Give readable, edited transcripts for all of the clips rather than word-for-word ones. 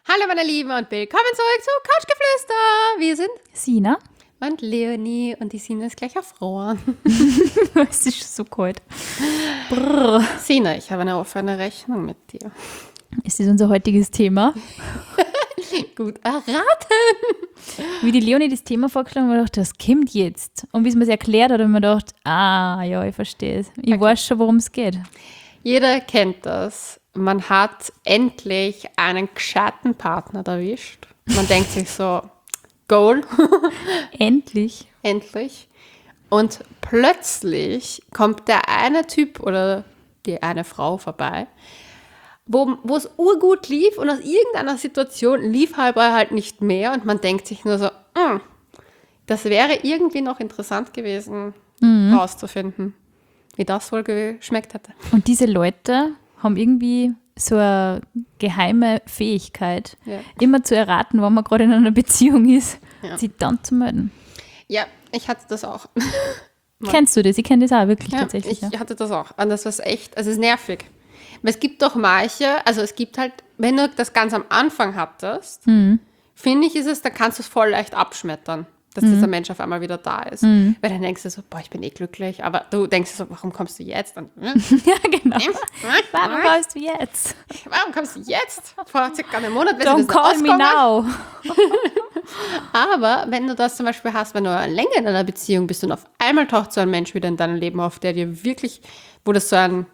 Hallo meine Lieben und willkommen zurück zu Couchgeflüster. Wir sind Sina? und Leonie und die Sina ist gleich erfroren. Es ist so kalt. Brrr. Sina, ich habe eine offene Rechnung mit dir. Ist das unser heutiges Thema? Gut erraten. Wie die Leonie das Thema vorgeschlagen hat, habe ich gedacht, das kommt jetzt. Und wie es mir das erklärt hat, habe ich mir gedacht, ja, ich verstehe es. Ich weiß schon, worum es geht. Jeder kennt das. Man hat endlich einen gescheiten Partner erwischt. Man denkt sich so, Goal. Endlich. Endlich. Und plötzlich kommt der eine Typ oder die eine Frau vorbei, wo es urgut lief und aus irgendeiner Situation lief halt nicht mehr und man denkt sich nur so, das wäre irgendwie noch interessant gewesen, rauszufinden, wie das wohl geschmeckt hätte. Und diese Leute haben irgendwie so eine geheime Fähigkeit, immer zu erraten, wann man gerade in einer Beziehung ist, sich dann zu melden. Ja, ich hatte das auch. Kennst du das? Ich kenne das auch wirklich tatsächlich. Ich hatte das auch. Und das war echt, also es ist nervig. Weil es gibt doch manche, also es gibt halt, wenn du das ganz am Anfang hattest, finde ich, da kannst du es voll leicht abschmettern, dass dieser Mensch auf einmal wieder da ist. Weil dann denkst du so, ich bin glücklich, aber du denkst so, warum kommst du jetzt? Und, Ja, genau. Warum kommst du jetzt? Warum kommst du jetzt? Vor circa einem Monat, wenn Don't call me now. Aber wenn du das zum Beispiel hast, wenn du länger in einer Beziehung bist und auf einmal taucht so ein Mensch wieder in deinem Leben auf, der dir wirklich, wo das so ein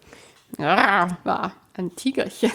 Tigerchen.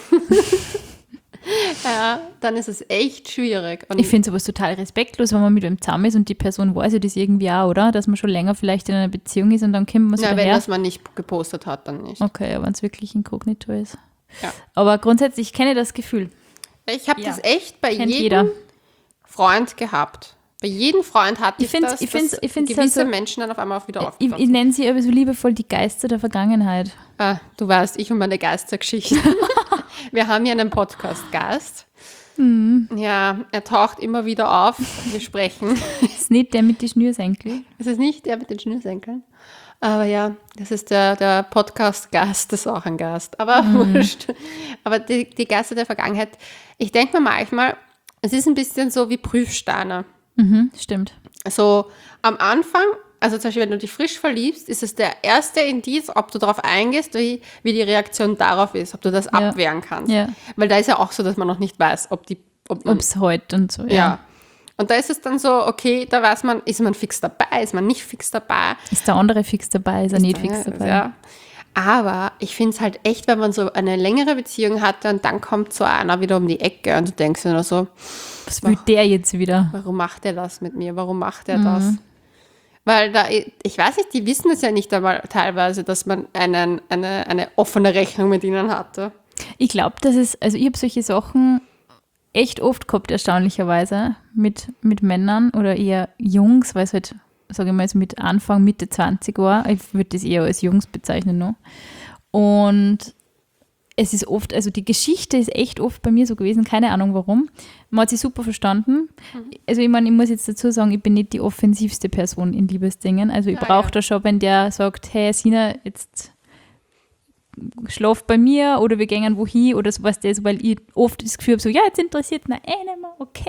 Ja, dann ist es echt schwierig. Und ich finde sowas total respektlos, wenn man mit einem zusammen ist und die Person weiß ja das irgendwie auch, oder? Dass man schon länger vielleicht in einer Beziehung ist und dann kommt man so wenn daher. das man nicht gepostet hat, dann nicht. Okay, wenn es wirklich inkognito ist. Ja. Aber grundsätzlich kenne ich das Gefühl. Ich habe das echt bei jedem jeder. Freund gehabt. Bei jedem Freund hatte ich das, ich find's gewisse also, Menschen dann auf einmal auch wieder ich aufgefallen nenne sie aber so liebevoll die Geister der Vergangenheit. Du weißt, ich und meine Geistergeschichten. Wir haben hier einen Podcast-Gast. Ja, er taucht immer wieder auf. Wir sprechen. Ist nicht der mit den Schnürsenkeln? Es ist nicht der mit den Schnürsenkeln. Aber ja, das ist der Podcast-Gast, das ist auch ein Gast. Aber wurscht. Aber die Geister der Vergangenheit, ich denke mir manchmal, es ist ein bisschen so wie Prüfsteine. Stimmt. So am Anfang, also zum Beispiel, wenn du dich frisch verliebst, ist es der erste Indiz, ob du darauf eingehst, wie die Reaktion darauf ist, ob du das abwehren kannst. Ja. Weil da ist ja auch so, dass man noch nicht weiß, ob es heute und so. Ja. Und da ist es dann so, okay, da weiß man, ist man fix dabei, ist man nicht fix dabei. Ist der andere fix dabei, ist er nicht fix dabei? Ja. Aber ich finde es halt echt, wenn man so eine längere Beziehung hatte und dann kommt so einer wieder um die Ecke und du denkst dir nur so, was will der jetzt wieder? Warum macht er das mit mir? Warum macht er das? Weil ich weiß nicht, die wissen es ja nicht einmal teilweise, dass man eine offene Rechnung mit ihnen hatte. Ich glaube, ich habe solche Sachen echt oft gehabt, erstaunlicherweise, mit Männern oder eher Jungs, weil es halt, sage ich mal, so mit Anfang, Mitte 20 war. Ich würde das eher als Jungs bezeichnen noch. Und es ist oft, also die Geschichte ist echt oft bei mir so gewesen, keine Ahnung warum. Man hat sich super verstanden. Also ich meine, ich muss jetzt dazu sagen, ich bin nicht die offensivste Person in Liebesdingen. Also ich brauche da schon, wenn der sagt, hey Sina, jetzt schlaf bei mir oder wir gehen wohin oder sowas, weil ich oft das Gefühl habe, so, ja, jetzt interessiert mich nicht mehr, okay.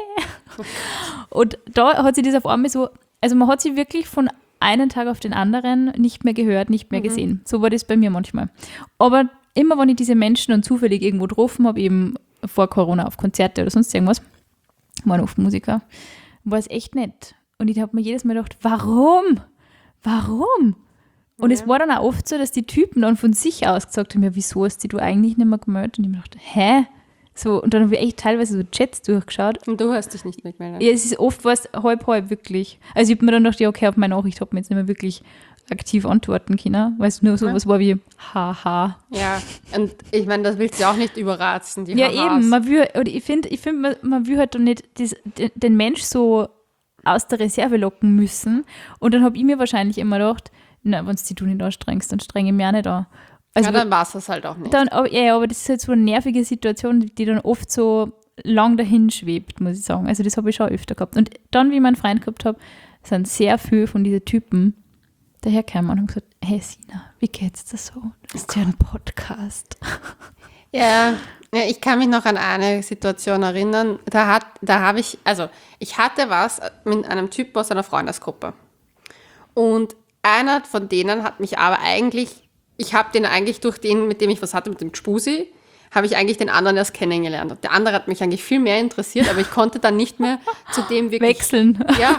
Und da hat sich das auf einmal so, also man hat sich wirklich von einem Tag auf den anderen nicht mehr gehört, nicht mehr gesehen. So war das bei mir manchmal. Aber immer, wenn ich diese Menschen dann zufällig irgendwo getroffen habe, eben vor Corona auf Konzerte oder sonst irgendwas, waren oft Musiker, war es echt nett. Und ich habe mir jedes Mal gedacht, warum? Und es war dann auch oft so, dass die Typen dann von sich aus gesagt haben, ja, wieso hast du eigentlich nicht mehr gemeldet? Und ich mir gedacht, hä? So, und dann habe ich echt teilweise so Chats durchgeschaut. Und du hast dich nicht mitgemeldet? Ja, es ist oft was halb, wirklich. Also ich habe mir dann gedacht, ja, okay, auf meine Nachricht habe ich jetzt nicht mehr wirklich aktiv antworten können, weil es nur so was war wie haha. Ja, und ich meine, das willst du ja auch nicht überratzen, die Ja, Hahas. eben, ich finde, man will halt doch nicht den Mensch so aus der Reserve locken müssen. Und dann habe ich mir wahrscheinlich immer gedacht, na, wenn du nicht anstrengst, dann strenge ich mich auch nicht an. Also, ja, dann war es das halt auch nicht. Aber das ist halt so eine nervige Situation, die dann oft so lang dahin schwebt, muss ich sagen. Also das habe ich schon öfter gehabt. Und dann, wie ich meinen Freund gehabt habe, sind sehr viele von diesen Typen dahergekommen und haben gesagt, hey Sina, wie geht's dir so? Du hast ja einen Podcast. Ja, ich kann mich noch an eine Situation erinnern. Ich hatte was mit einem Typ aus einer Freundesgruppe. Und einer von denen hat mich aber ich habe den eigentlich durch den, mit dem ich was hatte, mit dem Gspusi, habe ich eigentlich den anderen erst kennengelernt. Und der andere hat mich eigentlich viel mehr interessiert, aber ich konnte dann nicht mehr zu dem wirklich... Wechseln. Ja,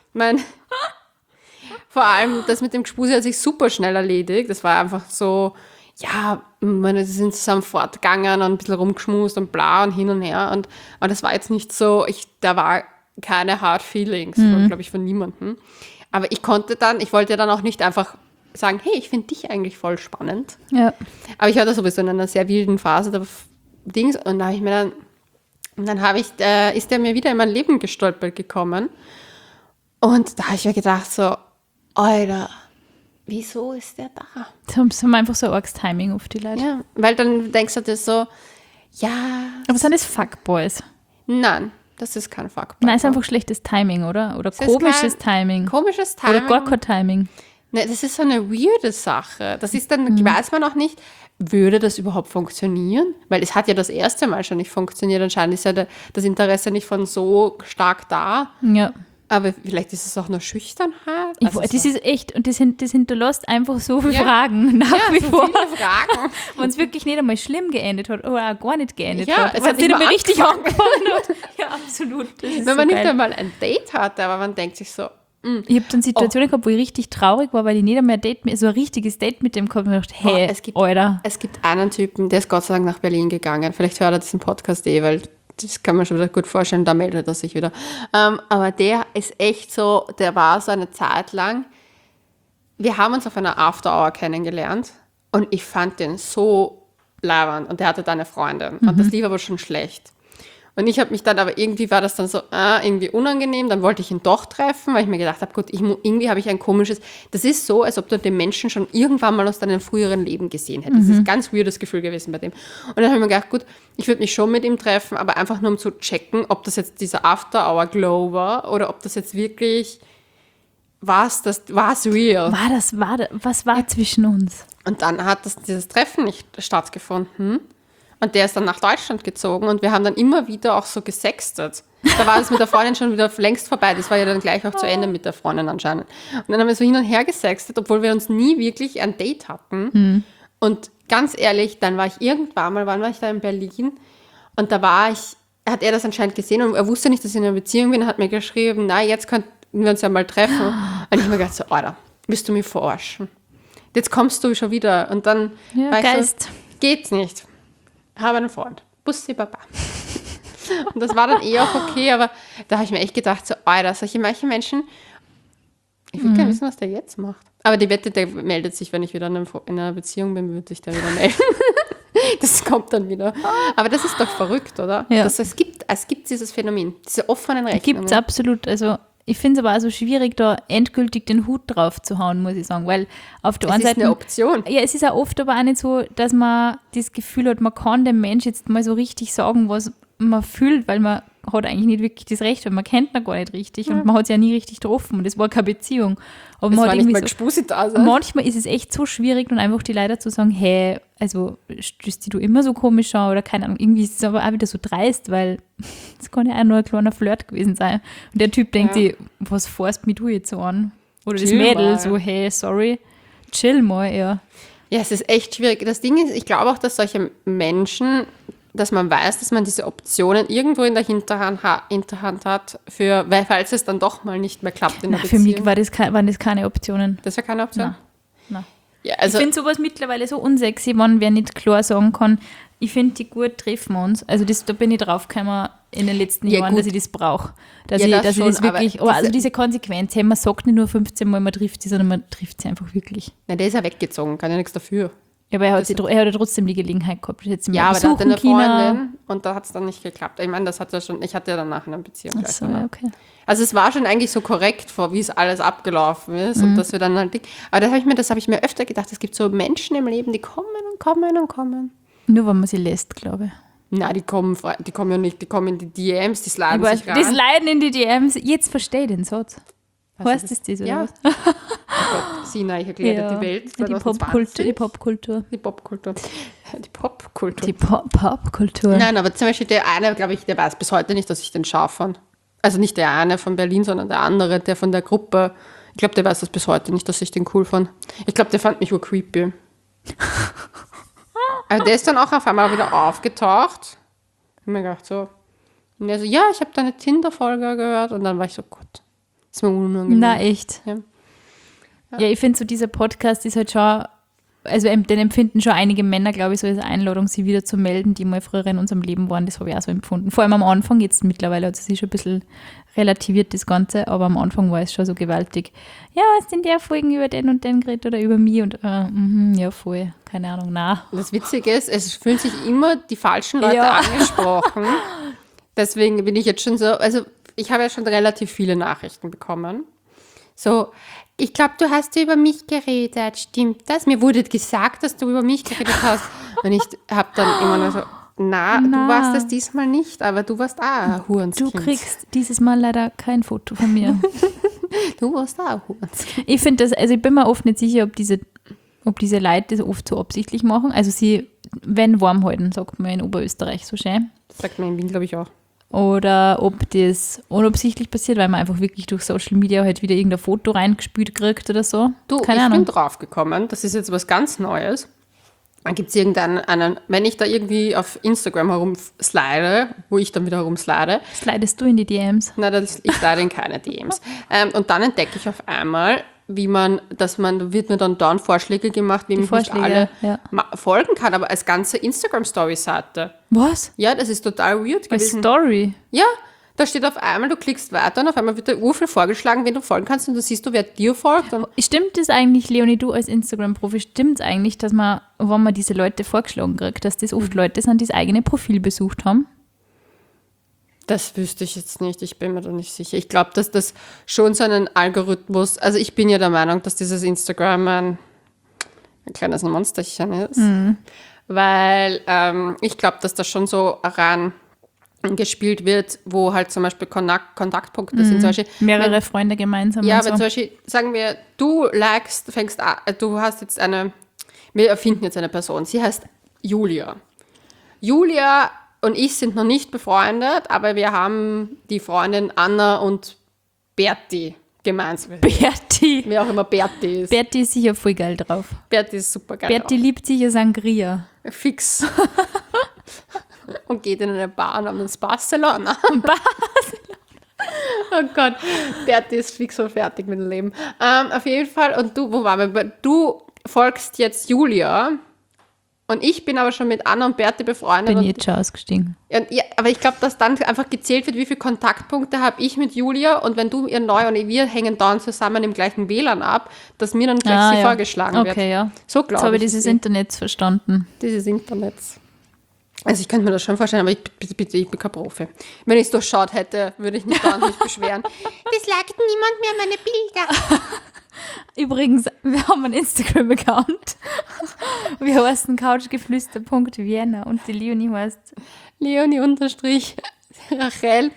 vor allem das mit dem Gspusi hat sich super schnell erledigt. Das war einfach so, ja, sie sind zusammen fortgegangen und ein bisschen rumgeschmust und bla und hin und her. Aber das war jetzt nicht so, da war keine Hard Feelings, glaube ich, von niemandem. Aber ich wollte dann auch nicht einfach sagen, hey, ich finde dich eigentlich voll spannend. Ja. Aber ich war da sowieso in einer sehr wilden Phase und da habe ich mir ist der mir wieder in mein Leben gestolpert gekommen. Und da habe ich mir gedacht so, Alter, wieso ist der da? Das haben einfach so ein arges Timing auf die Leute. Ja, weil dann denkst du dir so, ja. Aber sind das Fuckboys? Nein, das ist kein Fuckboy. Nein, ist einfach schlechtes Timing, oder? Oder komisches Timing. Komisches Timing. Oder gar kein Timing. Ne, das ist so eine weirde Sache. Das ist dann, weiß man auch nicht, würde das überhaupt funktionieren? Weil es hat ja das erste Mal schon nicht funktioniert. Anscheinend ist ja das Interesse nicht von so stark da. Ja. Aber vielleicht ist es auch nur Schüchternheit. Das ist echt, und das hinterlässt einfach so viele Fragen nach wie vor. Viele Fragen. Wenn es wirklich nicht einmal schlimm geendet hat oder auch gar nicht geendet Ja, hat. es Wenn hat es nicht nicht einmal mal richtig angefangen hat. Ja, absolut. Das ist Wenn man so nicht geil. einmal ein Date hatte, aber man denkt sich so, Ich habe dann Situationen gehabt, wo ich richtig traurig war, weil ich nicht einmal so ein richtiges Date mit dem gehabt habe. Und ich dachte, hey, Alter. Es gibt einen Typen, der ist Gott sei Dank nach Berlin gegangen. Vielleicht hört er diesen Podcast weil das kann man schon wieder gut vorstellen, da meldet er sich wieder. Aber der ist echt so, der war so eine Zeit lang, wir haben uns auf einer After-Hour kennengelernt und ich fand den so labernd und der hatte da eine Freundin und das lief aber schon schlecht. Und ich habe mich dann, aber irgendwie war das dann so irgendwie unangenehm, dann wollte ich ihn doch treffen, weil ich mir gedacht habe, gut, irgendwie habe ich ein komisches, das ist so, als ob du den Menschen schon irgendwann mal aus deinem früheren Leben gesehen hättest. Das ist ein ganz weirdes Gefühl gewesen bei dem. Und dann habe ich mir gedacht, gut, ich würde mich schon mit ihm treffen, aber einfach nur um zu checken, ob das jetzt dieser After-Hour-Glow war oder ob das jetzt wirklich, war es real? Was war zwischen uns? Und dann hat dieses Treffen nicht stattgefunden. Und der ist dann nach Deutschland gezogen und wir haben dann immer wieder auch so gesextet. Da war es mit der Freundin schon wieder längst vorbei. Das war ja dann gleich auch zu Ende mit der Freundin anscheinend. Und dann haben wir so hin und her gesextet, obwohl wir uns nie wirklich ein Date hatten. Und ganz ehrlich, dann war ich irgendwann mal, wann war ich da in Berlin? Und da hat er das anscheinend gesehen und er wusste nicht, dass ich in einer Beziehung bin, hat mir geschrieben, na, jetzt könnten wir uns ja mal treffen. Und ich habe mir gedacht so, Alter, willst du mich verarschen? Jetzt kommst du schon wieder. Und dann war ich so, geht's nicht. Habe einen Freund. Bussi Baba. Und das war dann auch okay, aber da habe ich mir echt gedacht, so, Alter, manche Menschen, ich will gar nicht wissen, was der jetzt macht. Aber die Wette, der meldet sich, wenn ich wieder in einer Beziehung bin, würde ich da wieder melden. Das kommt dann wieder. Aber das ist doch verrückt, oder? Ja. Es gibt dieses Phänomen, diese offenen Rechnungen. Gibt es absolut. Also ich finde es aber auch so schwierig, da endgültig den Hut drauf zu hauen, muss ich sagen. Weil auf der einen Seite. Es ist eine Option. Ja, es ist auch oft aber auch nicht so, dass man das Gefühl hat, man kann dem Mensch jetzt mal so richtig sagen, was man fühlt, weil man hat eigentlich nicht wirklich das Recht, weil man kennt ihn gar nicht richtig und man hat es ja nie richtig getroffen und es war keine Beziehung. Aber man war hat nicht mal so, Gspusi da sein. manchmal ist es echt so schwierig, dann einfach die Leute zu sagen, hey, also stößt die du immer so komisch an oder keine Ahnung, irgendwie ist es aber auch wieder so dreist, weil es kann ja auch nur ein kleiner Flirt gewesen sein. Und der Typ denkt sich, was fährst mich du jetzt so an? Oder das Mädel so, hey, sorry, chill mal, ja. Ja, es ist echt schwierig. Das Ding ist, ich glaube auch, dass solche Menschen, dass man weiß, dass man diese Optionen irgendwo in der Hinterhand hat, falls es dann doch mal nicht mehr klappt in der Für Beziehung. mich waren das keine Optionen. Das war keine Option? Nein. Ja, also ich finde sowas mittlerweile so unsexy, wenn wer nicht klar sagen kann, ich finde die gut, treffen wir uns. Also da bin ich drauf gekommen in den letzten Jahren, gut. dass ich das brauche. Dass Ja, ich das wirklich, also diese Konsequenz, hey, man sagt nicht nur 15 Mal, man trifft sie, sondern man trifft sie einfach wirklich. Na, der ist ja weggezogen, kann ja nichts dafür. Ja, aber er hat ja trotzdem die Gelegenheit gehabt. Jetzt Ja, aber da hatte besuchen eine Freundin und da hat es dann nicht geklappt. Ich meine, ich hatte ja danach eine Beziehung. Ach so, ja, okay. Also es war schon eigentlich so korrekt, wie es alles abgelaufen ist und dass wir dann halt, aber das habe ich mir öfter gedacht, es gibt so Menschen im Leben, die kommen und kommen und kommen. Nur wenn man sie lässt, glaube ich. Na, die kommen ja nicht, die kommen in die DMs, die sliden sich rein. Die sliden in die DMs. Jetzt verstehe ich den Satz. Heißt das so? Ja. Gott, Sina, ich erkläre die Welt 2020. Die Popkultur. Die Popkultur. Die Popkultur. Die Popkultur. Nein, aber zum Beispiel der eine, glaube ich, der weiß bis heute nicht, dass ich den scharf fand. Also nicht der eine von Berlin, sondern der andere, der von der Gruppe. Ich glaube, der weiß das bis heute nicht, dass ich den cool fand. Ich glaube, der fand mich nur creepy. Aber der ist dann auch auf einmal wieder aufgetaucht. Ich habe mir gedacht so, und er so, ja, ich habe deine Tinder-Folge gehört. Und dann war ich so, Gott, ist mir unangenehm. Na, echt. Ja, ich finde so, dieser Podcast ist halt schon, also den empfinden schon einige Männer, glaube ich, so als Einladung, sie wieder zu melden, die mal früher in unserem Leben waren. Das habe ich auch so empfunden. Vor allem am Anfang, jetzt mittlerweile hat es sich schon ein bisschen relativiert, das Ganze, aber am Anfang war es schon so gewaltig. Ja, hast du in der Folgen über den und den geredet oder über mich? Und ja, voll, keine Ahnung, na. Das Witzige ist, es fühlen sich immer die falschen Leute angesprochen. Deswegen bin ich jetzt schon so, also ich habe ja schon relativ viele Nachrichten bekommen. So, ich glaube, du hast über mich geredet, stimmt das? Mir wurde gesagt, dass du über mich geredet hast. Und ich habe dann immer nur so, na, du warst es diesmal nicht, aber du warst auch ein Hurenskind. Du kriegst dieses Mal leider kein Foto von mir. Du warst auch ein Hurenskind. Ich finde das, also ich bin mir oft nicht sicher, ob diese Leute das oft so absichtlich machen. Also sie werden warm halten, sagt man in Oberösterreich so schön. Das sagt man in Wien, glaube ich, auch. Oder ob das unabsichtlich passiert, weil man einfach wirklich durch Social Media halt wieder irgendein Foto reingespült kriegt oder so. Du, Keine ich Ahnung. bin draufgekommen, das ist jetzt was ganz Neues. Dann gibt es irgendeinen, wenn ich da irgendwie auf Instagram herumslide, wo ich dann wieder herumslide. Slidest du in die DMs? Nein, ich slide in keine DMs. Und dann entdecke ich auf einmal, wird mir dann Vorschläge gemacht, wie ich nicht alle folgen kann, aber als ganze Instagram-Story-Seite. Was? Ja, das ist total weird Als gewesen. Story? Ja, da steht auf einmal, du klickst weiter und auf einmal wird dir urviel vorgeschlagen, wen du folgen kannst und du siehst, wer dir folgt. Und Stimmt es eigentlich, Leonie, du als Instagram-Profi, stimmt es eigentlich, dass man, wenn man diese Leute vorgeschlagen kriegt, dass das oft Leute sind, die das eigene Profil besucht haben? das wüsste ich jetzt nicht, ich bin mir da nicht sicher. Ich glaube, dass das schon so einen Algorithmus, also ich bin ja der Meinung, dass dieses Instagram ein kleines Monsterchen ist, weil ich glaube, dass das schon so ran gespielt wird, wo halt zum Beispiel Kontaktpunkte sind. Zum Beispiel, Mehrere Freunde gemeinsam. ja, und wenn so. zum Beispiel, sagen wir, du hast jetzt wir erfinden jetzt eine Person, sie heißt Julia. Julia und ich sind noch nicht befreundet, aber wir haben die Freundin Anna und Berti gemeinsam. Berti. Wer auch immer Berti ist. Berti ist sicher voll geil drauf. Berti ist super geil. Berti liebt sicher Sangria. Fix. Und geht in eine Bar namens Barcelona. Oh Gott, Berti ist fix und fertig mit dem Leben. Auf jeden Fall, und du, wo waren wir? Du folgst jetzt Julia und ich bin aber schon mit Anna und Berti befreundet. Bin jetzt schon ausgestiegen. Ja, aber ich glaube, dass dann einfach gezählt wird, wie viele Kontaktpunkte habe ich mit Julia und wenn du ihr neu und wir hängen dann zusammen im gleichen WLAN ab, dass mir dann gleich sie vorgeschlagen wird. Okay, ja. So Jetzt glaube habe ich. ich dieses Internet verstanden. Dieses Internet. Also ich könnte mir das schon vorstellen, aber bitte, ich bin kein Profi. Wenn ich es durchschaut hätte, würde ich mich da nicht beschweren. Das liked niemand mehr meine Bilder. Übrigens, wir haben einen Instagram-Account. Wir heißen couchgeflüster.vienna und die Leonie heißt Leonie_Rachel.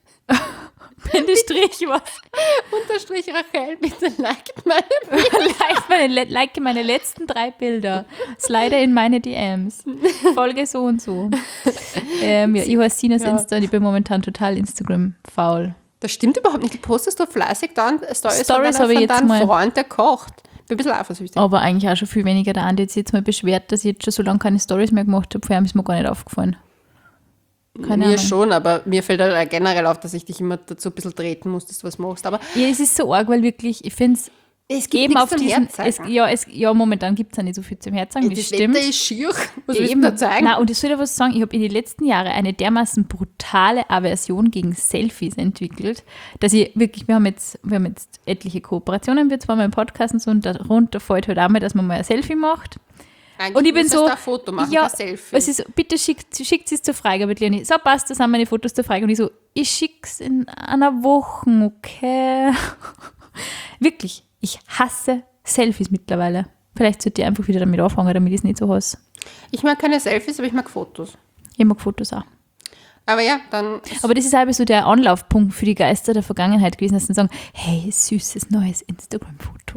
Bindestrich was? Unterstrich Rachel, bitte liked meine Bilder. Like meine letzten 3 Bilder. Slide in meine DMs. Folge so und so. Ja, ich heiße Sinas Insta und ich bin momentan total Instagram-faul. Das stimmt überhaupt nicht. Du postest doch fleißig dann Stories habe ich jetzt deinem mal. Freund, der kocht. Bin ein bisschen eifersüchtig. Aber eigentlich auch schon viel weniger. Der Andi hat sich jetzt mal beschwert, dass ich jetzt schon so lange keine Stories mehr gemacht habe. Vorher ist mir gar nicht aufgefallen. Keine Mir Ahnung. schon, aber mir fällt halt generell auf, dass ich dich immer dazu ein bisschen treten muss, dass du was machst. Aber Ja, es ist so arg, weil wirklich, ich finde es gibt eben nichts auf zum diesen, Herzeigen. momentan gibt es ja nicht so viel zum Herzeigen, das Das stimmt. Wetter ist schier. Was willst du Eben. da zeigen? Nein, und ich soll dir was sagen, ich habe in den letzten Jahren eine dermaßen brutale Aversion gegen Selfies entwickelt, dass ich wirklich, wir haben jetzt etliche Kooperationen, wir zweimal im Podcast und so, und darunter fällt halt auch mal, dass man mal ein Selfie macht. Eigentlich Und ich bin müsstest so, du ein Foto machen, ja, kein Selfie. es ist, bitte schickt es zur Freigabe, Leonie. So, passt, das sind meine Fotos zur Freigabe. Und ich so, ich schick's in einer Woche, okay? Wirklich, ich hasse Selfies mittlerweile. Vielleicht sollte ich einfach wieder damit anfangen, damit ich es nicht so hasse. Ich mag keine Selfies, aber ich mag Fotos. Ich mag Fotos auch. Aber ja, dann... Aber das ist halb so der Anlaufpunkt für die Geister der Vergangenheit gewesen, dass sie sagen, hey, süßes neues Instagram-Foto.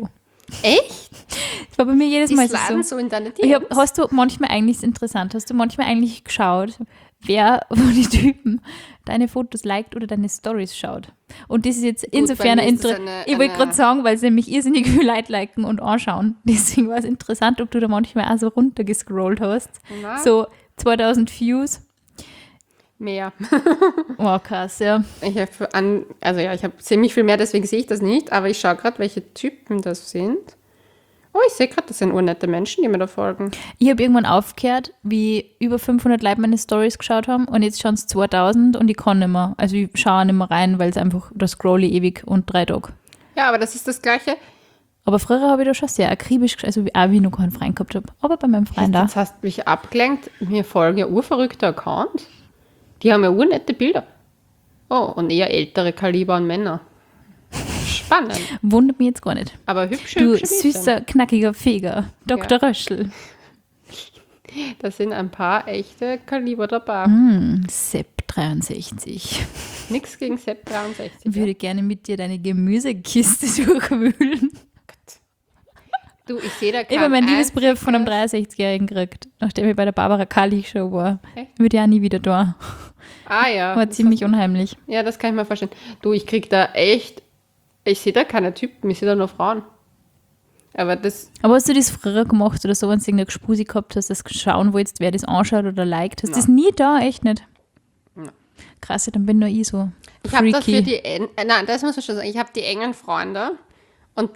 Echt? Das war bei mir jedes Die Mal sliden so. so in deine DMs? Hast du manchmal eigentlich, ist interessant, hast du manchmal eigentlich geschaut, wer von den Typen deine Fotos liked oder deine Stories schaut? Und das ist jetzt insofern bei mir ist das ich wollte gerade sagen, weil es nämlich irrsinnig viel Leute liken und anschauen. Deswegen war es interessant, ob du da manchmal auch so runtergescrollt hast. Na? So 2000 Views. Mehr. Oh, krass, ja. Ich habe ziemlich viel mehr, deswegen sehe ich das nicht, aber ich schaue gerade, welche Typen das sind. Oh, ich sehe gerade, das sind urnette Menschen, die mir da folgen. Ich habe irgendwann aufgehört, wie über 500 Leute meine Stories geschaut haben und jetzt schauen es 2000 und ich kann nicht mehr. Also ich schaue nicht mehr rein, weil es einfach, da scrolle ich ewig und 3 Tage. Ja, aber das ist das Gleiche. Aber früher habe ich da schon sehr akribisch, also auch wie ich noch keinen Freund gehabt habe. Aber bei meinem Freund da. Jetzt hast du mich abgelenkt. Mir folgen ja urverrückte Accounts. Die haben ja urnette Bilder. Oh, und eher ältere Kaliber und Männer. Spannend. Wundert mich jetzt gar nicht. Aber hübsche Du Mädchen. süßer, knackiger Feger, Dr. Röschel. Da sind ein paar echte Kaliber dabei. Sepp 63. Nix gegen Sepp 63. Ich würde gerne mit dir deine Gemüsekiste durchwühlen. Du, ich sehe da Ich habe meinen Liebesbrief von einem einziges- 63-Jährigen gekriegt, nachdem ich bei der Barbara Kalich Show war. Echt? Würde ja nie wieder da. Ah ja. War ziemlich unheimlich. Ja, das kann ich mir vorstellen. Du, ich krieg da echt, ich sehe da keine Typen, ich sehe da nur Frauen. Aber das, Aber hast du das früher gemacht oder so, wenn du irgendeine Gespusi gehabt hast, das schauen wolltest, wer das anschaut oder liked? Hast du das nie da? Echt nicht? Nein. Krass, ja, dann bin nur ich so ich habe das für freaky. die, nein, das muss man schon sagen, ich habe die engen Freunde und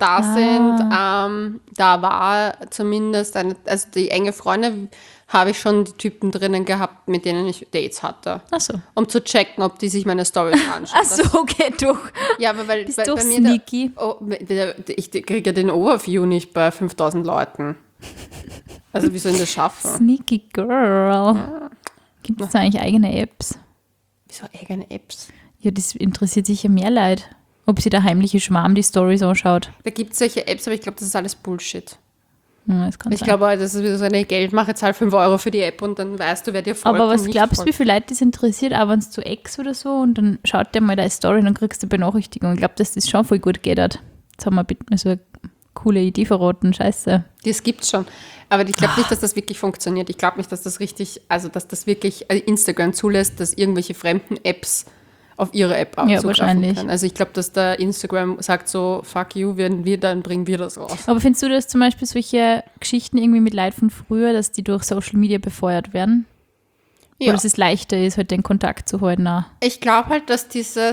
da war zumindest, also die enge Freunde habe ich schon die Typen drinnen gehabt, mit denen ich Dates hatte. Ach so. Um zu checken, ob die sich meine Storys anschauen. Ach so, okay, doch. Ja, aber weil Bist bei, du bei mir sneaky? ich kriege ja den Overview nicht bei 5000 Leuten. Also wie soll ich das schaffen? Sneaky Girl. Gibt es da eigentlich eigene Apps? Wieso eigene Apps? Ja, das interessiert sicher mehr Leute. Ob sie der heimliche Schwarm die Stories anschaut. Da gibt es solche Apps, aber ich glaube, das ist alles Bullshit. Ja, das kann Ich sein. glaube, das ist wieder so eine Geldmache, zahl 5 Euro für die App und dann weißt du, wer dir folgt. Aber und was nicht glaubst du, wie folgt. viele Leute das interessiert, auch wenn es zu Ex oder so und dann schaut der mal deine Story und dann kriegst du Benachrichtigung. Ich glaube, dass das schon voll gut geht hat. Jetzt haben wir bitte so eine coole Idee verraten, scheiße. Das gibt's schon. Aber ich glaube nicht, dass das wirklich funktioniert. Ich glaube nicht, dass das richtig, also dass das wirklich Instagram zulässt, dass irgendwelche fremden Apps auf ihre App auch Ja, zugreifen wahrscheinlich. können. Also ich glaube, dass da Instagram sagt so, fuck you, dann bringen wir das raus. Aber findest du, dass zum Beispiel solche Geschichten irgendwie mit Leuten von früher, dass die durch Social Media befeuert werden? Ja. Oder dass es leichter ist, halt den Kontakt zu halten? Auch? Ich glaube halt, dass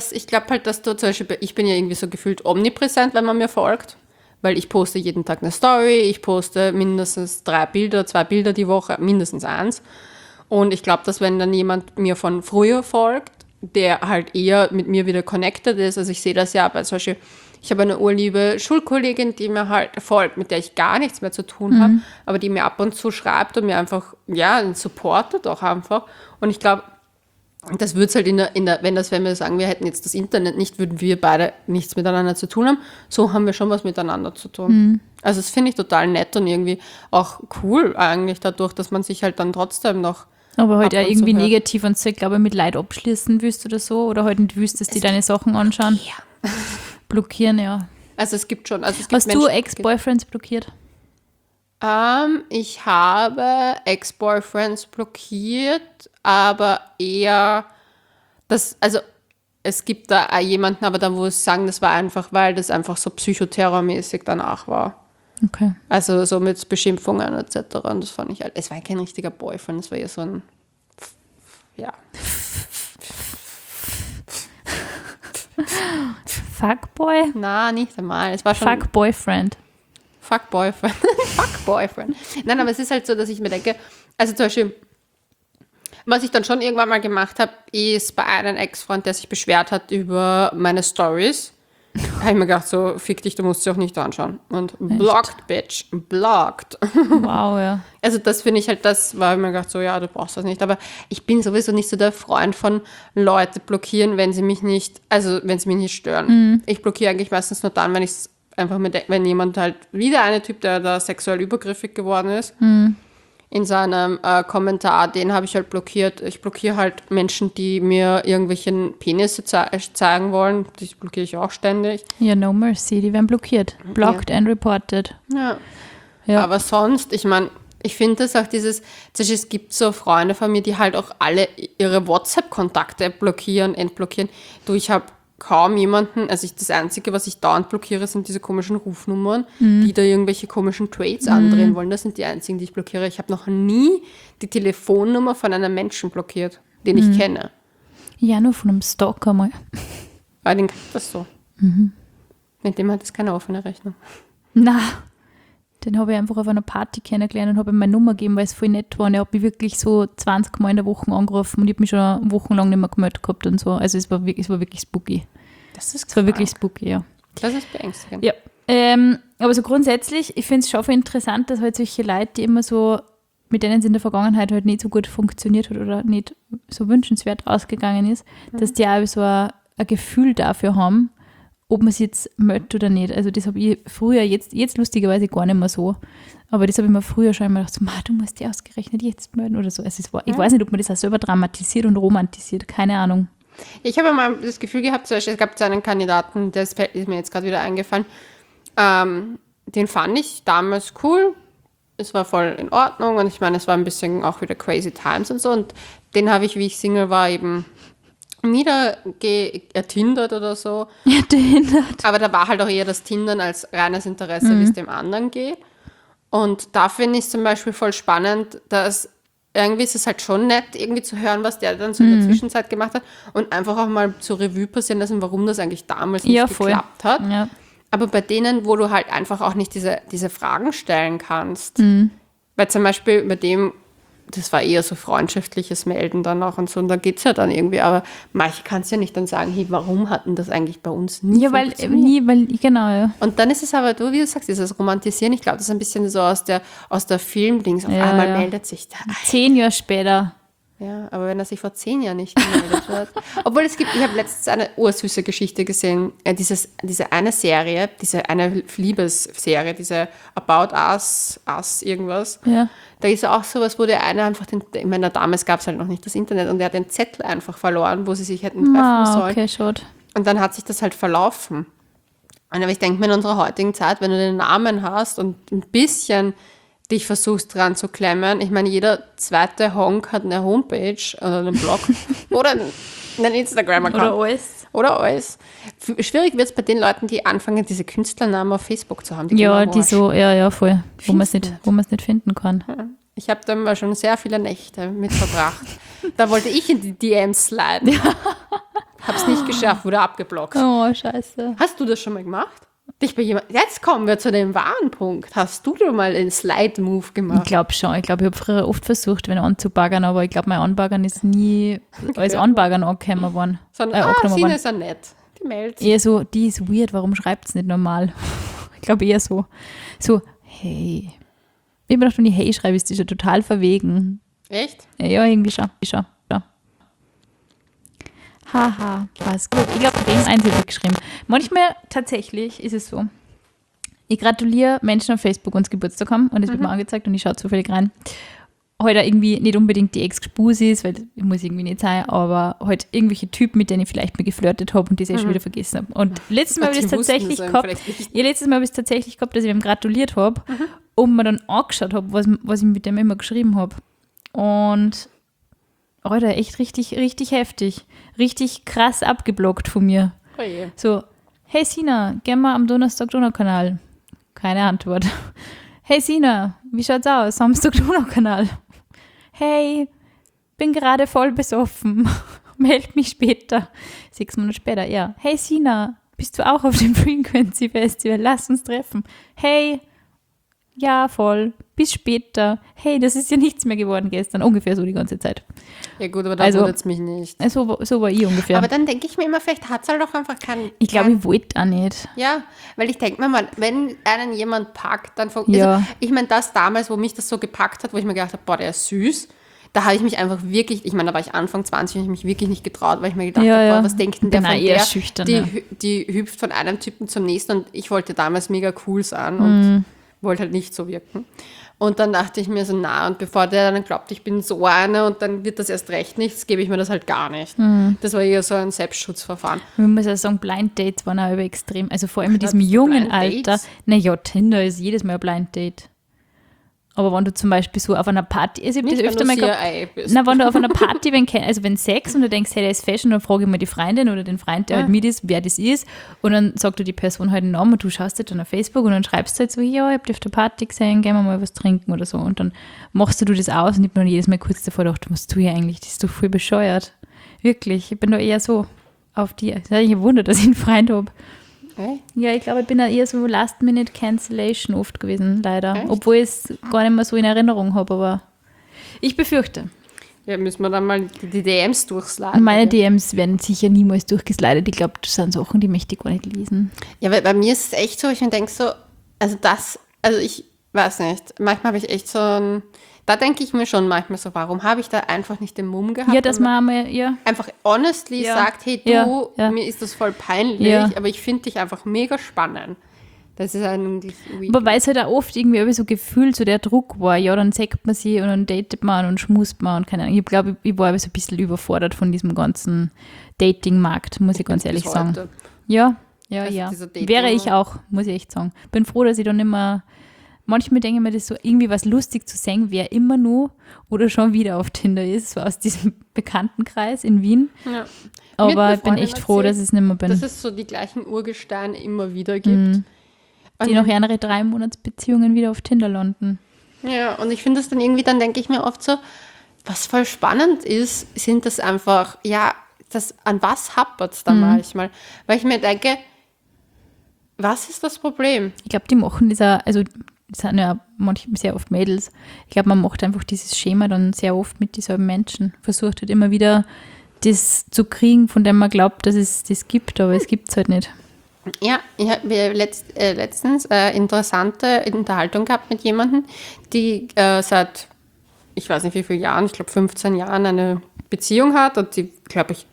du zum Beispiel, ich bin ja irgendwie so gefühlt omnipräsent, wenn man mir folgt, weil ich poste jeden Tag eine Story, ich poste mindestens 2 Bilder die Woche, mindestens 1. Und ich glaube, dass wenn dann jemand mir von früher folgt, der halt eher mit mir wieder connected ist, also ich sehe das ja, bei zum Beispiel, ich habe eine urliebe Schulkollegin, die mir halt folgt, mit der ich gar nichts mehr zu tun habe, aber die mir ab und zu schreibt und mir einfach, ja, supportet auch einfach. Und ich glaube, das würde es halt wenn wir sagen, wir hätten jetzt das Internet nicht, würden wir beide nichts miteinander zu tun haben. So haben wir schon was miteinander zu tun. Also das finde ich total nett und irgendwie auch cool eigentlich dadurch, dass man sich halt dann trotzdem noch Aber halt ab auch und irgendwie zu hört. negativ und so, ich glaube, mit Leid abschließen willst oder so. Oder halt nicht willst, dass die deine Sachen anschauen. Blockieren, ja. Also es gibt schon. Also es gibt Hast du Menschen, Ex-Boyfriends blockiert? Ich habe Ex-Boyfriends blockiert, aber eher also es gibt da auch jemanden, aber da muss ich sagen, das war einfach, weil das einfach so psychoterrormäßig danach war. Okay. Also so mit Beschimpfungen etc. Und das fand ich halt, es war kein richtiger Boyfriend, es war eher so ein, ja. Fuckboy? Na, nicht einmal. Es war schon Fuck-Boyfriend. Fuck Boyfriend. Fuck Boyfriend. Nein, aber es ist halt so, dass ich mir denke, also zum Beispiel, was ich dann schon irgendwann mal gemacht habe, ist bei einem Ex-Freund, der sich beschwert hat über meine Stories, habe ich mir gedacht, so, fick dich, du musst sie auch nicht anschauen. Und blocked, bitch, blocked. Wow, ja. Also das finde ich halt, das war mir gedacht, so, ja, du brauchst das nicht. Aber ich bin sowieso nicht so der Freund von Leute blockieren, wenn sie mich nicht stören. Ich blockiere eigentlich meistens nur dann, wenn ich es einfach wenn jemand halt wieder ein Typ, der da sexuell übergriffig geworden ist, in seinem Kommentar, den habe ich halt blockiert. Ich blockiere halt Menschen, die mir irgendwelchen Penisse zeigen wollen. Die blockiere ich auch ständig. Ja, no mercy, die werden blockiert. Blocked and reported. Ja. Ja. Aber sonst, ich meine, ich finde das auch es gibt so Freunde von mir, die halt auch alle ihre WhatsApp-Kontakte blockieren, entblockieren. Du, ich habe kaum jemanden, das Einzige, was ich dauernd blockiere, sind diese komischen Rufnummern, die da irgendwelche komischen Trades andrehen wollen. Das sind die einzigen, die ich blockiere. Ich habe noch nie die Telefonnummer von einem Menschen blockiert, den ich kenne. Ja, nur von einem Stalker mal. Weil den kriegt das so. Mit dem hat es keine offene Rechnung. Na, den habe ich einfach auf einer Party kennengelernt und habe ihm meine Nummer gegeben, weil es voll nett war. Und er hat mich wirklich so 20 Mal in der Woche angerufen und ich habe mich schon wochenlang nicht mehr gemeldet gehabt und so. Also es war wirklich spooky. Es war wirklich spooky, ja. Das ist beängstigend. Ja, aber so grundsätzlich, ich finde es schon voll interessant, dass halt solche Leute, die immer so, mit denen es in der Vergangenheit halt nicht so gut funktioniert hat oder nicht so wünschenswert ausgegangen ist, dass die auch so ein Gefühl dafür haben, ob man es jetzt meldet oder nicht. Also das habe ich früher, jetzt lustigerweise gar nicht mehr so, aber das habe ich mir früher schon immer gedacht, so, du musst die ausgerechnet jetzt melden oder so. Also ich weiß nicht, ob man das auch selber dramatisiert und romantisiert, keine Ahnung. Ich habe mal das Gefühl gehabt, zum Beispiel, es gab so einen Kandidaten, der ist mir jetzt gerade wieder eingefallen, den fand ich damals cool, es war voll in Ordnung und ich meine, es war ein bisschen auch wieder crazy times und so und den habe ich, wie ich Single war, eben wieder ertindert oder so. Ertindert. Aber da war halt auch eher das Tindern als reines Interesse, wie es dem anderen geht. Und da finde ich es zum Beispiel voll spannend, dass irgendwie ist es halt schon nett, irgendwie zu hören, was der dann so in der Zwischenzeit gemacht hat und einfach auch mal zur Revue passieren lassen, warum das eigentlich damals nicht geklappt hat. Ja. Aber bei denen, wo du halt einfach auch nicht diese Fragen stellen kannst, weil zum Beispiel bei dem, das war eher so freundschaftliches Melden dann auch und so, und da geht es ja dann irgendwie, aber manche kannst ja nicht dann sagen, hey, warum hatten das eigentlich bei uns nie funktioniert? Genau, ja. Und dann ist es aber, wie du sagst, dieses Romantisieren, ich glaube, das ist ein bisschen so aus der Filmdings, auf Ja, einmal ja. meldet sich da. 10 Jahre später. Ja, aber wenn er sich vor 10 Jahren nicht gemeldet hat. Obwohl ich habe letztens eine ursüße Geschichte gesehen, diese eine Serie, diese eine Liebesserie, diese About Us irgendwas. Ja. Da ist auch sowas, wo der eine einfach ich meine, damals gab es halt noch nicht das Internet und der hat den Zettel einfach verloren, wo sie sich hätten treffen sollen. Okay, schade. Und dann hat sich das halt verlaufen. Und aber ich denke mir, in unserer heutigen Zeit, wenn du den Namen hast und ein bisschen dich versuchst dran zu klemmen, ich meine, jeder zweite Honk hat eine Homepage oder einen Blog oder einen Instagram-Account. Oder alles. Schwierig wird es bei den Leuten, die anfangen, diese Künstlernamen auf Facebook zu haben. Ja, die so, ja, voll. Wo man es nicht finden kann. Ich habe da mal schon sehr viele Nächte mit verbracht. Da wollte ich in die DMs sliden. Hab's nicht geschafft, wurde abgeblockt. Oh, scheiße. Hast du das schon mal gemacht? Jetzt kommen wir zu dem wahren Punkt. Hast du da mal einen Slide-Move gemacht? Ich glaube schon. Ich glaube, ich habe früher oft versucht, wenn anzubaggern, aber ich glaube, mein Anbaggern ist nie als Anbaggern angekommen worden. Sondern, Sina ist ja nett. Die meldet. Eher so, die ist weird, warum schreibt es nicht normal? Ich glaube eher so. So, hey. Ich habe gedacht, wenn ich hey schreibe, ist die schon total verwegen. Echt? Ja, irgendwie schon. Ja. Haha, was gut. Ich glaube, dem eins habe ich geschrieben. Manchmal tatsächlich ist es so. Ich gratuliere Menschen auf Facebook, uns Geburtstag haben und es wird mir angezeigt und ich schaue zufällig rein. Heute irgendwie nicht unbedingt die Ex-Spusis, weil ich muss irgendwie nicht sein, aber halt irgendwelche Typen, mit denen ich vielleicht mal geflirtet habe und die ich schon wieder vergessen habe. Und letztes Mal habe ich es tatsächlich gehabt, dass ich ihm gratuliert habe und mir dann angeschaut habe, was ich mit dem immer geschrieben habe. Und Alter, echt richtig, richtig heftig. Richtig krass abgeblockt von mir. Oh je. So, hey Sina, gehen wir am Donnerstag-Donau-Kanal? Keine Antwort. Hey Sina, wie schaut's aus? Samstag-Donau-Kanal? Hey, bin gerade voll besoffen. Meld mich später. 6 Monate später, ja. Hey Sina, bist du auch auf dem Frequency Festival? Lass uns treffen. Hey, ja, voll. Bis später. Hey, das ist ja nichts mehr geworden gestern. Ungefähr so die ganze Zeit. Ja gut, aber da wundert es mich nicht. So war ich ungefähr. Aber dann denke ich mir immer, vielleicht hat es halt auch einfach keinen... Ich glaube, ich wollte auch nicht. Ja, weil ich denke mir mal, wenn einen jemand packt, dann... Ja. Also, ich meine, das damals, wo mich das so gepackt hat, wo ich mir gedacht habe, boah, der ist süß, da habe ich mich einfach wirklich... Ich meine, da war ich Anfang 20 und ich mich wirklich nicht getraut, weil ich mir gedacht habe, boah, was denkt denn der von der? Schüchtern, die hüpft von einem Typen zum nächsten und ich wollte damals mega cool sein und wollte halt nicht so wirken. Und dann dachte ich mir so, und bevor der dann glaubt, ich bin so eine und dann wird das erst recht nichts, gebe ich mir das halt gar nicht. Das war eher so ein Selbstschutzverfahren. Man muss ja sagen, Blind Dates waren auch extrem. Also vor allem in diesem Hattest du jungen Blind Alter. Dates? Naja, Tinder ist jedes Mal ein Blind Date. Aber wenn du zum Beispiel so auf einer Party, also ich habe Nicht, das wenn öfter du mal gehabt, CIA bist. na, wenn du auf einer Party, wenn Sex und du denkst, hey, der ist Fashion, dann frage ich mal die Freundin oder den Freund, der halt mit ist, wer das ist. Und dann sagt dir die Person halt einen Namen und du schaust halt dann auf Facebook und dann schreibst du halt so, ja, ich habe dich auf der Party gesehen, gehen wir mal was trinken oder so. Und dann machst du das aus und ich bin dann jedes Mal kurz davor gedacht, was tue ich eigentlich? Das ist doch voll bescheuert. Wirklich, ich bin da eher so auf die, das ist eigentlich ein Wunder, dass ich einen Freund habe. Okay. Ja, ich glaube, ich bin da eher so Last-Minute-Cancellation oft gewesen, leider. Echt? Obwohl ich es gar nicht mehr so in Erinnerung habe, aber ich befürchte. Ja, müssen wir dann mal die DMs durchsladen. Meine DMs werden sicher niemals durchgeslidet. Ich glaube, das sind Sachen, die möchte ich gar nicht lesen. Ja, weil bei mir ist es echt so, ich denke so, also ich weiß nicht, manchmal habe ich echt so da denke ich mir schon manchmal so, warum habe ich da einfach nicht den Mumm gehabt? Ja, dass und man einmal, ja. einfach honestly Ja. sagt, hey du, Ja. mir ist das voll peinlich, Ja. aber ich finde dich einfach mega spannend. Das ist eigentlich weird. Aber weil es halt auch oft irgendwie so gefühlt so der Druck war, ja, dann sagt man sie und dann datet man und schmust man und keine Ahnung. Ich glaube, ich war aber so ein bisschen überfordert von diesem ganzen Dating-Markt, muss ich ganz ehrlich Bis sagen. heute. Ja, Also ja. dieser Dating- Wäre ich auch, muss ich echt sagen. Bin froh, dass ich dann immer, manchmal denke ich mir, das so irgendwie was lustig zu sehen, wer immer nur oder schon wieder auf Tinder ist, so aus diesem Bekanntenkreis in Wien. Ja. Mir hat Aber eine ich bin Freundin echt froh, dass erzählt, ich es nicht mehr bin. dass es so die gleichen Urgesteine immer wieder gibt. Die nach einer 3-Monats-Beziehungen wieder auf Tinder landen. Ja, und ich finde das dann irgendwie, dann denke ich mir oft so, was voll spannend ist, sind das einfach, ja, an was hapert es dann manchmal? Weil ich mir denke, was ist das Problem? Ich glaube, die machen also das sind ja manchmal sehr oft Mädels. Ich glaube, man macht einfach dieses Schema dann sehr oft mit dieselben Menschen. Versucht halt immer wieder das zu kriegen, von dem man glaubt, dass es das gibt, aber es gibt es halt nicht. Ja, ich habe letztens interessante Unterhaltung gehabt mit jemandem, die seit, ich weiß nicht wie viele Jahren, ich glaube 15 Jahren eine Beziehung hat und die, glaube ich,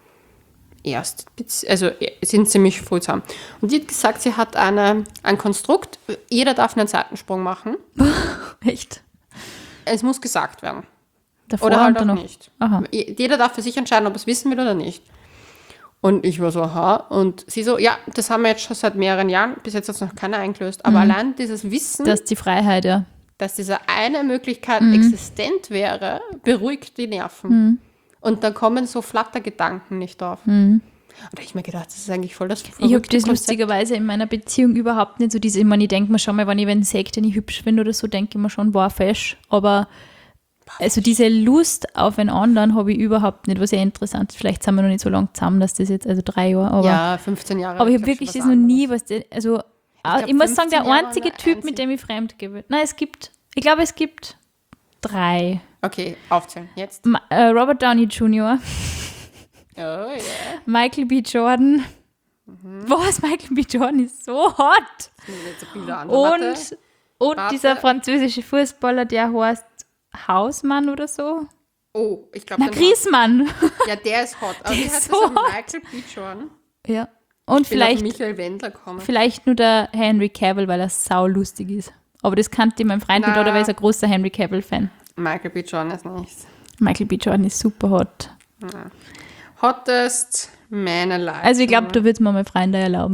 sind ziemlich früh zusammen. Und die hat gesagt, sie hat ein Konstrukt, jeder darf einen Seitensprung machen, Echt? es muss gesagt werden. Davor Oder halt und dann auch noch. nicht. Aha. Jeder darf für sich entscheiden, ob er es wissen will oder nicht. Und ich war so, aha. Und sie so, ja, das haben wir jetzt schon seit mehreren Jahren. Bis jetzt hat es noch keiner eingelöst. Aber allein dieses Wissen, Das ist die Freiheit, ja. dass diese eine Möglichkeit existent wäre, beruhigt die Nerven. Und dann kommen so Flattergedanken nicht auf. Und da habe ich mir gedacht, das ist eigentlich voll das Ich habe verrückte das Konzept. lustigerweise in meiner Beziehung überhaupt nicht so ich meine, ich denke mir schon mal, wenn ich wen sehe, den ich hübsch finde oder so, denke ich mir schon, wow, fesch. Aber also diese Lust auf einen anderen habe ich überhaupt nicht, was ja interessant ist. Vielleicht sind wir noch nicht so lange zusammen, dass das jetzt, also 3 Jahre, aber, Ja, 15 Jahre. aber ich habe glaub wirklich schon das was noch nie, anderes. ich muss sagen, 15 der Jahre einzige oder Typ, einzig? mit dem ich fremd gehe. Nein, ich glaube, es gibt 3. Okay, aufzählen. Jetzt. Robert Downey Jr., Oh, ja. Michael B. Jordan. Was? Michael B. Jordan ist so hot. Ich muss jetzt ein Bilder an. Warte. Und Warte. dieser französische Fußballer, der heißt Hausmann oder so. Oh, ich glaube, Na, Griezmann. ja, der ist hot. Aber Der wie ist heißt so das? hot. Michael B. Jordan? Ja. Und Ich will auf vielleicht, Michael Wendler kommen. vielleicht nur der Henry Cavill, weil er sau lustig ist. Aber das kannte mein Freund nicht, Na. oder weil er ist ein großer Henry Cavill-Fan. Michael B. Jordan ist nichts. Michael B. Jordan ist super hot. Hottest Man Alive. Also ich glaube, da würde es mir mein Freund auch erlauben.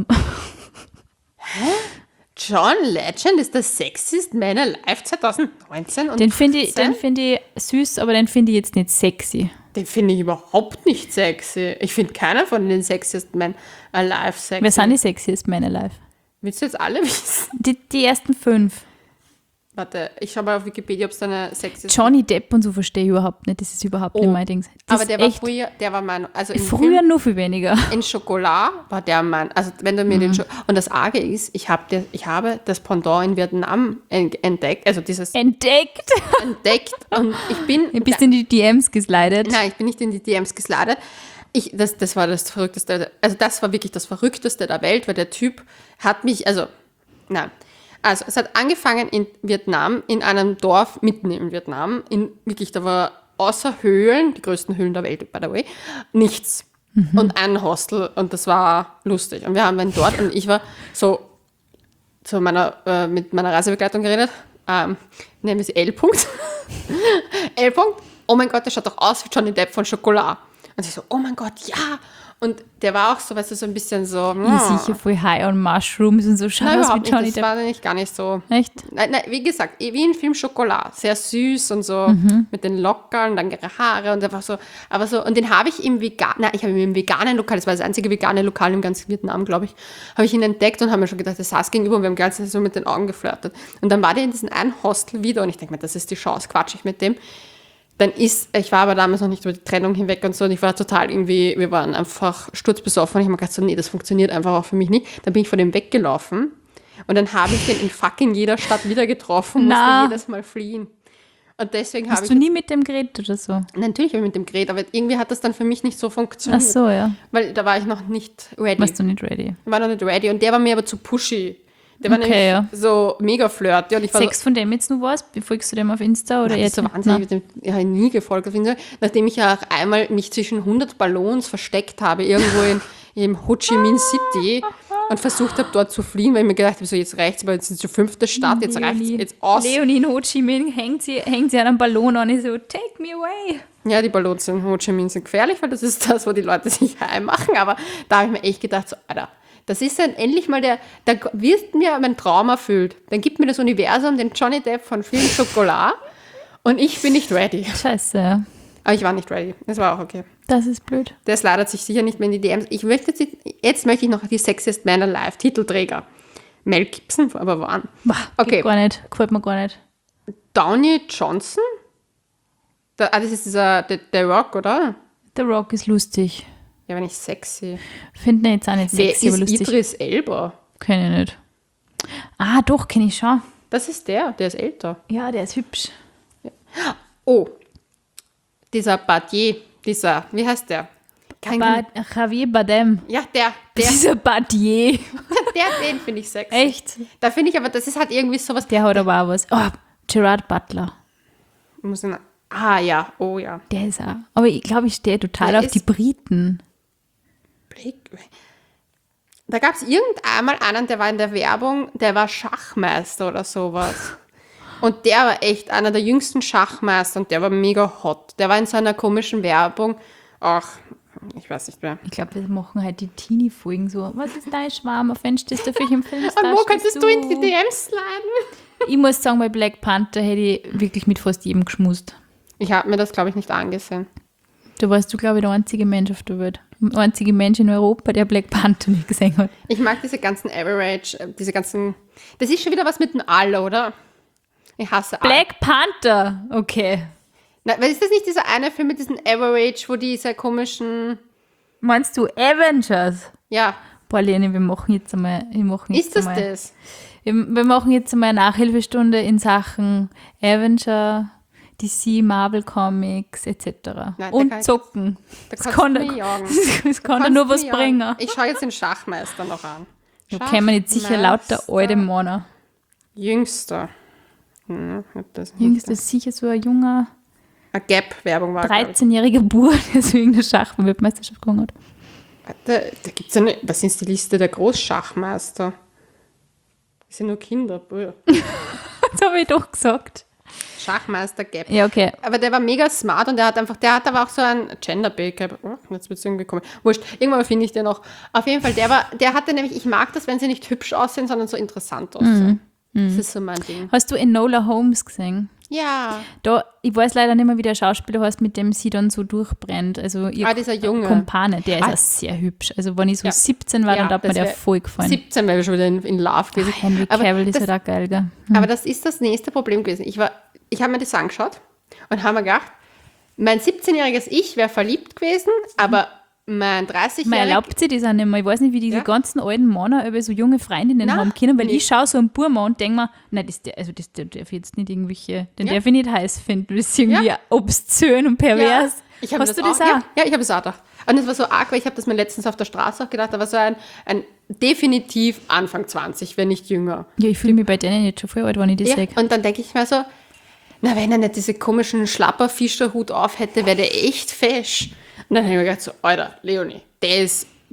John Legend ist der sexiest Man Alive 2019 und Den finde ich, 15? find ich süß, aber den finde ich jetzt nicht sexy. Den finde ich überhaupt nicht sexy. Ich finde keiner von den sexiest Men Alive sexy. Wer sind die sexiest Men alive? Willst du jetzt alle wissen? Die ersten 5. Warte, ich schaue mal auf Wikipedia, ob es da eine sexiest... Johnny Depp und so verstehe ich überhaupt nicht. Das ist überhaupt nicht mein Ding. Das Aber der ist war echt früher, der war mein... Also im früher nur viel weniger. In Schokolade war der Mann. Also wenn du mir Mhm. und das Arge ist, ich habe das Pendant in Vietnam entdeckt, also dieses Entdeckt. entdeckt und ich bin... Ein bisschen in die DMs geslidet. Nein, ich bin nicht in die DMs geslidet. Das war das Verrückteste, also das war wirklich das Verrückteste der Welt, weil der Typ hat mich, also es hat angefangen in Vietnam, in einem Dorf mitten in Vietnam, da war außer Höhlen, die größten Höhlen der Welt, by the way, nichts. Und ein Hostel und das war lustig. Und wir haben dann dort und ich war mit meiner Reisebegleitung geredet nennen wir sie L-Punkt. L-Punkt, oh mein Gott, der schaut doch aus wie Johnny Depp von Schokolade. Und ich so, oh mein Gott, ja. Und der war auch so, weißt du, so ein bisschen so. Ich sicher voll high on Mushrooms und so. Schau Nein, aus überhaupt wie Johnny nicht. Das Depp. war nicht gar nicht so. Echt? Nein, wie gesagt, wie im Film Schokolade. Sehr süß und so mit den Lockern, lange Haare und einfach so. Aber so, und den habe ich im veganen Lokal, das war das einzige vegane Lokal im ganzen Vietnam, glaube ich, habe ich ihn entdeckt und habe mir schon gedacht, das saß gegenüber und wir haben die ganze Zeit so mit den Augen geflirtet. Und dann war der in diesem einen Hostel wieder und ich denke mir, das ist die Chance, quatsch ich mit dem. Ich war aber damals noch nicht über die Trennung hinweg und so und ich war total irgendwie, wir waren einfach sturzbesoffen und ich habe mir gedacht so, nee, das funktioniert einfach auch für mich nicht. Dann bin ich von dem weggelaufen und dann habe ich den in fucking jeder Stadt wieder getroffen, musste jedes Mal fliehen. Und deswegen habe ich... Hast du nie mit dem geredet oder so? Natürlich habe ich mit dem geredet, aber irgendwie hat das dann für mich nicht so funktioniert. Ach so, ja. Weil da war ich noch nicht ready. Warst du nicht ready? Ich war noch nicht ready und der war mir aber zu pushy. Der war Okay, nämlich ja. so mega flirty und ich war Sex von dem jetzt nur was? Befolgst du dem auf Insta oder das ist so wahnsinnig, mit dem, ich habe nie gefolgt auf Instagram, nachdem ich ja auch einmal mich zwischen 100 Ballons versteckt habe, irgendwo in Ho Chi Minh City und versucht habe, dort zu fliehen, weil ich mir gedacht habe, so jetzt reicht's, aber jetzt ist die 5. Stadt, jetzt reicht's jetzt aus. Leonie in Ho Chi Minh hängt sie an einem Ballon an und so, take me away. Ja, die Ballons in Ho Chi Minh sind gefährlich, weil das ist das, wo die Leute sich heim machen, aber da habe ich mir echt gedacht, so, Alter, das ist dann endlich mal da wird mir mein Traum erfüllt. Dann gibt mir das Universum den Johnny Depp von Film Schokolade und ich bin nicht ready. Scheiße, ja. Aber ich war nicht ready. Das war auch okay. Das ist blöd. Der slidert sich sicher nicht mehr in die DMs. Jetzt möchte ich noch die Sexiest Man Alive Titelträger. Mel Gibson, aber wann? Okay. Geht gar nicht. Gefällt mir gar nicht. Downey Johnson? Das ist der Rock, oder? The Rock ist lustig. Ja, aber nicht sexy. Finde ihn jetzt auch nicht sexy, Wer aber ist lustig. Idris Elba? Kenn ich nicht. Ah, doch, kenne ich schon. Das ist der ist älter. Ja, der ist hübsch. Oh, dieser Badier, wie heißt der? Javier Bardem. Ja, der, Dieser Badier. den finde ich sexy. Echt? Da finde ich aber, das ist halt irgendwie sowas. Der hat aber auch was. Oh, Gerard Butler. Ja, oh ja. Der ist auch. Aber ich glaube, ich stehe total Der auf ist- die Briten. Da gab es irgendeinmal einen, der war in der Werbung, der war Schachmeister oder sowas. Und der war echt einer der jüngsten Schachmeister und der war mega hot. Der war in so einer komischen Werbung. Ach, ich weiß nicht mehr. Ich glaube, wir machen halt die Teenie-Folgen so. Was ist dein Schwarm? Auf wen stehst du für im Film? Und wo könntest du in die DMs sliden? Ich muss sagen, bei Black Panther hätte ich wirklich mit fast jedem geschmust. Ich habe mir das, glaube ich, nicht angesehen. Da warst du, glaube ich, der einzige Mensch auf der Welt. Der einzige Mensch in Europa, der Black Panther nicht gesehen hat. Ich mag diese ganzen Average, das ist schon wieder was mit dem All, oder? Ich hasse All. Black Panther! Okay. Na, weil ist das nicht dieser eine Film mit diesem Average, wo diese komischen, Meinst du Avengers? ja, Boah, Leni, wir machen jetzt einmal... ist das das? Wir machen jetzt einmal eine Nachhilfestunde in Sachen Avenger, DC, Marvel Comics etc. Nein, da Und kann ich- Zocken. Da Das kannst kann, du da, mich jagen. das kann da nur was bringen. Ich schaue jetzt den Schachmeister noch an. Da kämen jetzt sicher lauter Schachmeister. alte Männer. Jüngster. Das Jüngst ist sicher so ein junger, eine Gap-Werbung war, glaub ich. 13-jähriger Bub, der so irgendeine Schachweltmeisterschaft gewonnen hat. Da gibt es eine, was ist die Liste der Großschachmeister? Das sind nur Kinder. Brr. Das habe ich doch gesagt. Schachmeister Gap. Ja, okay. Aber der war mega smart und der hat aber auch so ein Gender-Bild gehabt. Oh, jetzt wird es irgendwie kommen. Wurscht, irgendwann finde ich den noch. Auf jeden Fall, der hatte nämlich, ich mag das, wenn sie nicht hübsch aussehen, sondern so interessant aussehen. Das ist so mein Ding. Hast du Enola Holmes gesehen? Ja. Da, ich weiß leider nicht mehr, wie der Schauspieler heißt, mit dem sie dann so durchbrennt. Also ihr Dieser Junge. Kumpane, der ist Ah. auch sehr hübsch. Also wenn ich so Ja. 17 war, dann hat mir das der wär- voll gefallen. 17 wäre schon wieder in Love gewesen. Henry Aber Cavill ist das- halt auch geil, gell? Aber das ist das nächste Problem gewesen. Ich habe mir das angeschaut und habe mir gedacht, mein 17-jähriges Ich wäre verliebt gewesen, aber mein Man 30-jähriges... erlaubt sich das auch nicht mehr. Ich weiß nicht, wie diese Ja. ganzen alten Männer über so junge Freundinnen Nein, haben können, weil nicht. ich schaue so einen Burma und denke mir, nein, der darf jetzt nicht irgendwelche, den Ja. darf ich nicht heiß finden. Das ist irgendwie Ja. obszön und pervers. Ich hab Hast du das auch? Ja, ich habe es auch gedacht. Und es war so arg, weil ich habe das mir letztens auf der Straße auch gedacht, da war so ein definitiv Anfang 20, wenn nicht jünger. Ja, ich fühle mich bei denen jetzt schon voll alt, wenn ich das Ja, sehe. und dann denke ich mir so, na, wenn er nicht diese komischen Schlapperfischerhut auf hätte, wäre der echt fesch. Und dann habe ich mir gedacht so, Alter, Leonie, der ist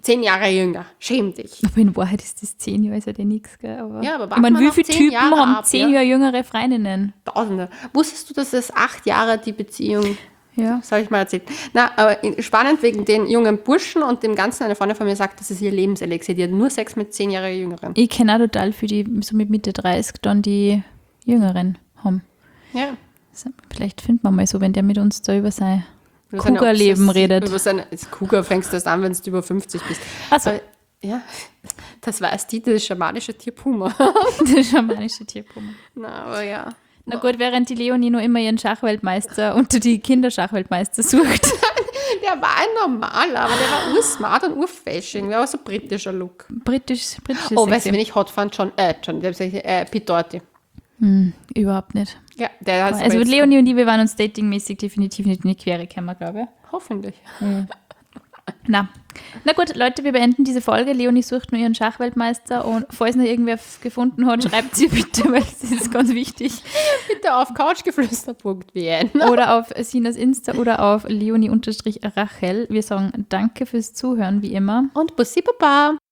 10 Jahre jünger. Schäm dich. Aber in Wahrheit ist das 10 Jahre, ist ja nichts, gell? Aber Ja, aber ich warte meine, mal wie noch viele 10 Typen Jahre haben ab, 10 ja? Jahre jüngere Freundinnen? Tausende. Wusstest du, dass es 8 Jahre die Beziehung, Ja. das habe ich mal erzählt. Na, aber spannend wegen den jungen Burschen und dem Ganzen. Eine Freundin von mir sagt, das ist ihr Lebenselixier. Die hat nur Sex mit 10 Jahre Jüngeren. Ich kenne auch total viele, die so mit Mitte 30 dann die Jüngeren haben. Ja. Also, vielleicht finden wir mal so, wenn der mit uns da über sein Über seine Cougar-Leben Obsession- redet. Über seine Cougar fängst du erst an, wenn du über 50 bist. Also, Aber, ja, das weiß die, das schamanische Tier Puma. der schamanische Tierpummer. Na, aber ja. Na gut, während die Leonie noch immer ihren Schachweltmeister unter die Kinderschachweltmeister sucht. Der war ein normaler, aber der war ursmart und urfashing. Der war so britischer Look. Britisch Oh, weißt du, wen ich hot fand? Pete Doherty. Überhaupt nicht. Ja, der hat Also mit Leonie und ich, wir waren uns datingmäßig definitiv nicht in die Quere gekommen, glaube ich. Hoffentlich. Na gut, Leute, wir beenden diese Folge. Leonie sucht nur ihren Schachweltmeister und falls noch irgendwer gefunden hat, schreibt sie bitte, weil das ist ganz wichtig. Bitte auf couchgeflüster.wn. Oder auf Sinas Insta oder auf leonie-rachel. Wir sagen danke fürs Zuhören, wie immer. Und Bussi Baba.